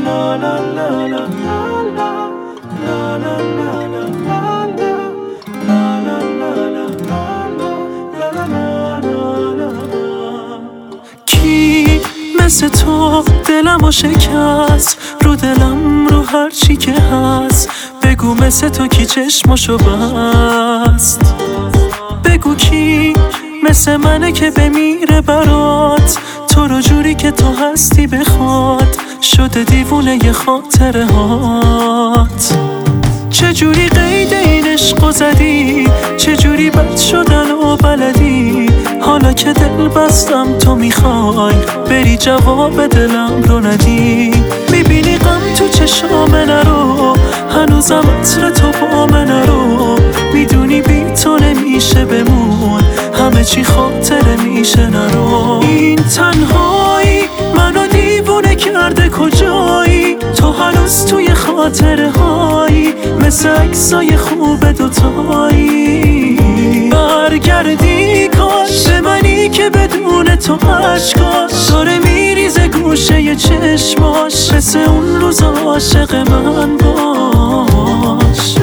کی مثل تو دلمو شکست، رو دلم رو هر چی که هست. بگو مثل تو کی چشمشو بست. بگو کی مثل منه که بمیره برات، تو رو جوری که تو هستی بخواد. شده دیوونه ی خاطره هات. چجوری قید این عشقو زدی، چجوری بد شدن و بلدی. حالا که دل بستم تو میخوای بری جواب دلم رو ندی. میبینی غم تو چشام نرو، هنوزم عطر تو با من نرو. میدونی بی تو نمیشه بمون، همه چی خاطره میشه نرو. این تنهایی منو دیوونه کرده، کجایی تو هنوز توی خاطره هایی. مثل عکسای خوب دوتایی برگردی کاش به منی که بدون تو عشقاش داره میریزه گوشه ی چشماش. مثل اون روز عاشق من باش.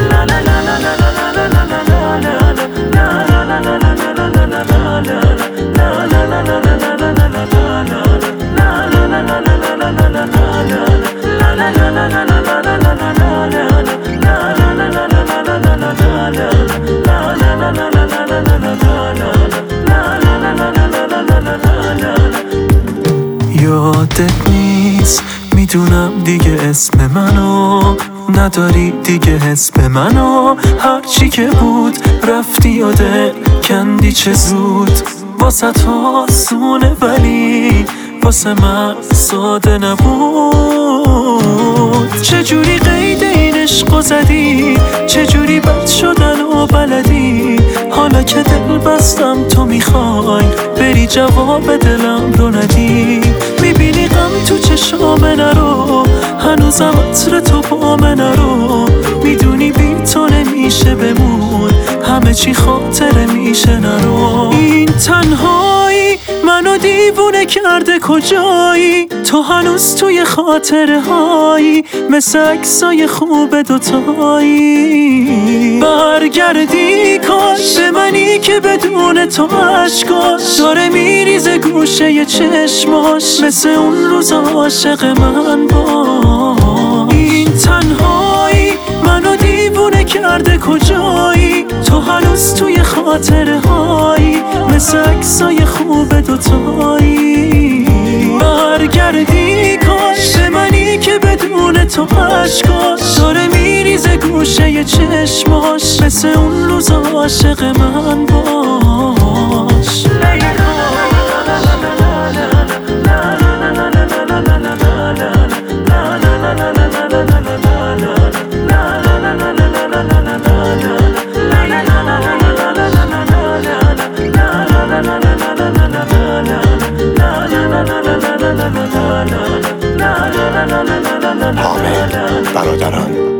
یادت نیست، میدونم دیگه اسم منو نداری، دیگه حس به منو. هرچی که بود رفتی و دل کندی چه زود. واسه تو آسونه ولی واسه من ساده نبود. چجوری قید این عشقو زدی، چجوری بد شدن و بلدی. حالا که دل بستم تو میخوای بری جواب دلم رو ندی. میبینی غم تو چشام نرو، هنوزم عطر تو با من نرو. میدونی بی تو نمیشه بمون، همه چی خاطره میشه نرو. این تنهایی منو دیوونه کرده، کجایی تو هنوز توی خاطره هایی. مثل عکسای خوب دوتایی برگردی کاش به منی که بدون تو عشقاش داره میریزه گوشه ی چشماش. مثل اون روز عاشق من باش. این تنهایی منو دیوونه کرده، کجایی تو هنوز توی خاطره هایی. مثل عکسای خوب دوتایی برگردی کاش به منی که بدون تو عشقاش داره میریزه گوشه ی چشماش. مثل اون روز عاشق من باش. حامد برادران.